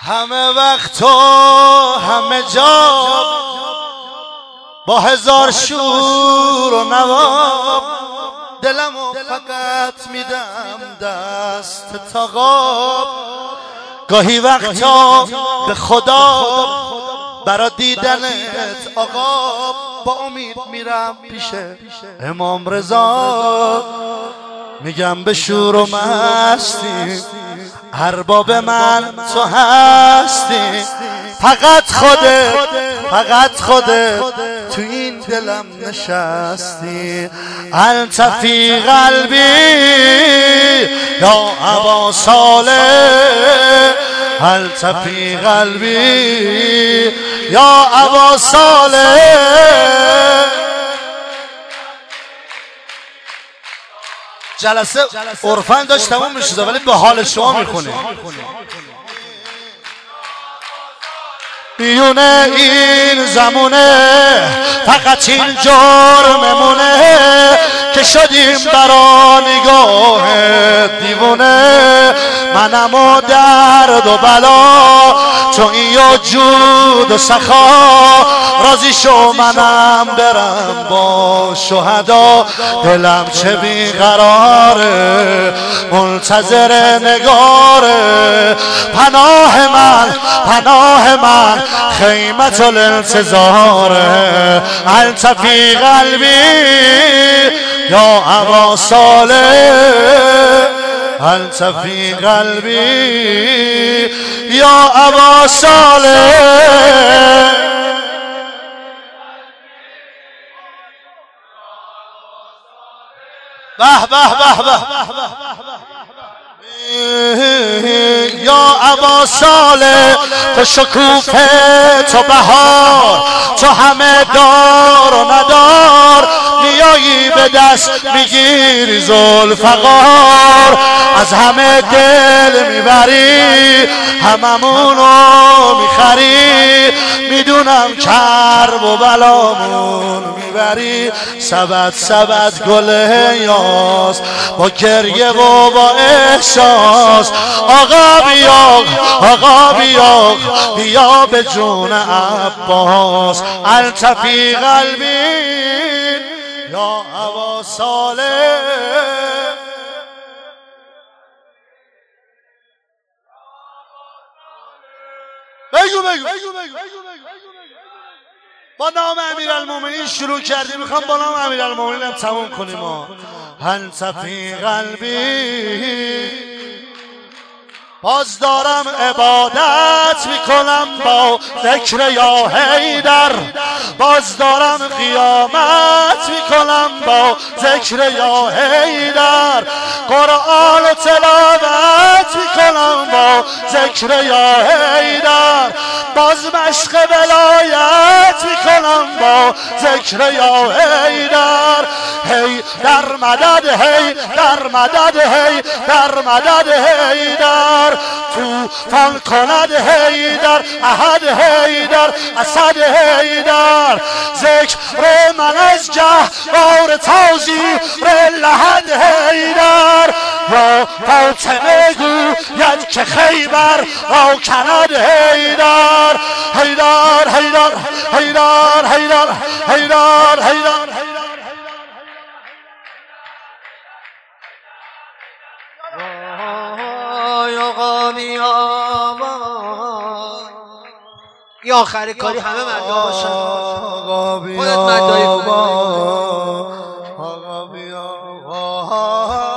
همه وقت و همه جا با هزار شور و نوا دلمو فقط میدم دست تا غاب. گاهی وقتا به خدا برا دیدنت آقا با امید میرم پیش امام رضا. میگم به شور و مستی ارباب من تو هستی، فقط خودت تو این دلم نشستی. انت فی قلبی یا ابا صالح، انت فی قلبی یا ابا صالح. جلسه عرفان داشت تموم میشد ولی به حال شما میخونه. میونه این زمونه فقط این جرممونه که شدیم برا نگاه دیوونه. منم و درد و بلا تو این یا جود و سخا، راضی شو منم برم با شهدا. دلم چه بیقراره منتظر نگاره، پناه من خیمت الانتظاره. انت فی قلبی یا ابا صالح، انت فی قلبی یا ابا صالح. به به به به یا ابا صالح، تو شکوفه تو بهار، تو همه دار و ندار، میایی به دست میگیری ذوالفقار. از همه دل میبری هممونو میخری، میدونم کرب و بلامون میبری. سبد گل یاس با گریه و با احساس. آقا بیا به جون عباس. انت فی قلبی یا ابا صالح. بگو با نام امیرالمومنین شروع کردیم، میخوام با نام امیرالمومنین هم تموم کنیم. انت فی قلبی، باز دارم عبادت میکنم با ذکر یا حیدر، باز دارم قیامت میکنم با ذکر یا حیدر. قرآن و تلاوت میکنم با ذکر یا حیدر، باز مشق ولایت میکنم با ذکر یا حیدر. هی در مدد، هی در مدد، هی در مدد حیدر. توفان کند حیدر، احد حیدر، اسد حیدر. ذکر من از جهوار تازی لحد حیدر. و فاطمه گوید که خیبر را کند حیدر. حیدر حیدر حیدر حیدر حیدر حیدر. یا آخر کاری همه مدعا باشن، خودت مدعای کنی.